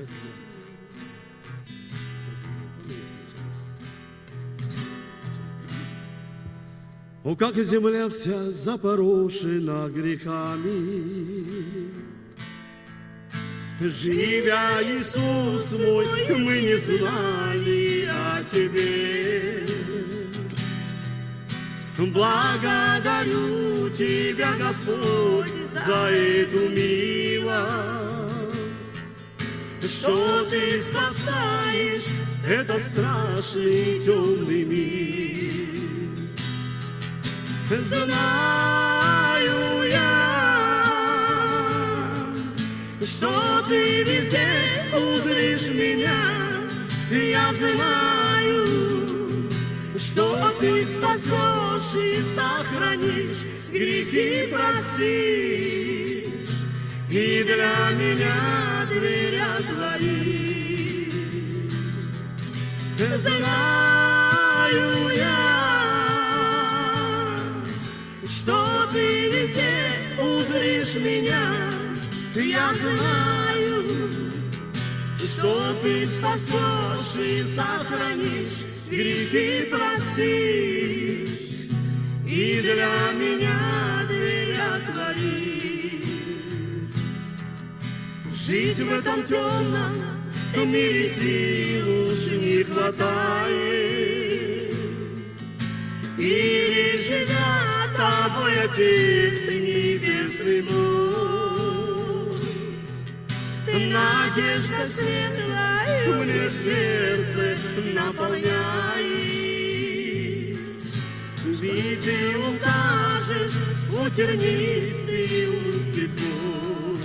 О, как земля вся запорошена грехами, живя, Иисус мой, мы не знали о Тебе. Благодарю Тебя, Господь, за эту милость, что Ты спасаешь этот страшный темный мир. Знаю я, что Ты везде узришь меня. Я знаю, что Ты спасешь и сохранишь, грехи простишь, и для меня дверь отворишь. Знаю я, что Ты везде узришь меня. Я знаю, что Ты спасешь и сохранишь, грехи простишь, и для меня дверь отворишь. Жить в этом темном мире сил уж не хватает, или живя Тобой, Отец Небесный мой, надежда светлая мне сердце наполняет. Ведь Ты укажешь путь тернистый узкий твой.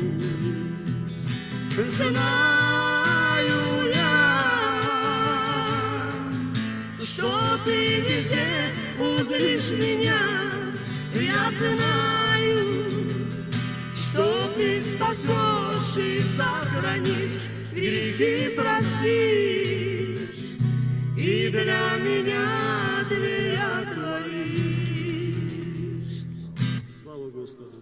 Знаю я, что Ты везде узришь меня. Я знаю, что Ты спасешь и сохранишь, грехи простишь, и для меня дверь отворишь. Слава Господу!